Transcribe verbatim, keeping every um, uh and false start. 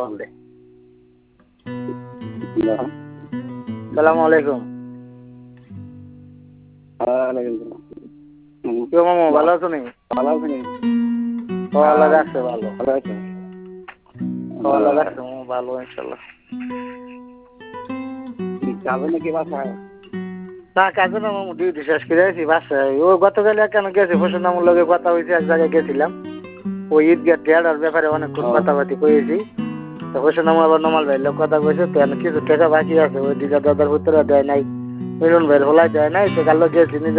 বললে সালাম আলাইকুম কি মামু ভালো আছো নি ভালো আছো নি ভালো রাখছে ভালো ভালো আছে ভালো রাখছে ভালো ইনশাল্লাহ যাবে নাকি বাসায় না কাজে না মামু ডিউটি শেষ করে আছি বাসায় ও গতকাল কেন গেছে ফসল নামুর লগে কথা হয়েছে এক জায়গায় গেছিলাম ওই ঈদগাহ টেয়ার ব্যাপারে অনেকক্ষণ কথাবার্তি করেছি তো ফসল নামু আবার নমাল ভাইয়ের লোক কথা কয়েছে তো কিছু টাকা বাকি আছে ওই দিকে দাদার উত্তরে দেয় নাই মিলন ভাইয়ের হলাই দেয় নাই তো কাল গেছি